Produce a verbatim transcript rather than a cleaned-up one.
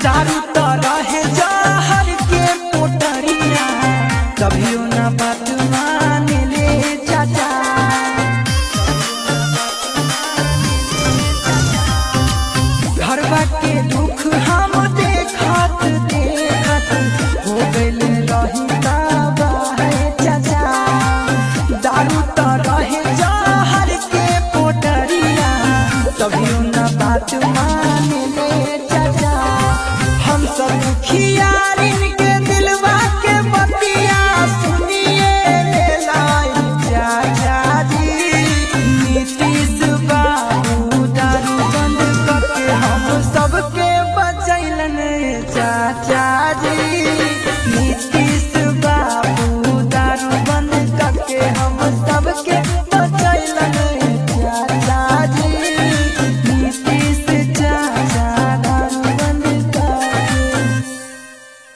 दारू तो रहे जहर के पोटरिया कभियो ना बात मान ले चाचा। घरवा के दुख हम देखत देखत हो गइल रही तबाह चाचा। दारू तो रहे जहर के पोटरिया कभियो ना बात मान ले चाचा। हम सब दुखियारिन के दिलवा के बतिया सुनिए ले लाई चाचा जी। नीतीश बाबू दारू बंद करके हम सबके बचैलन चाचा जी। नीतीश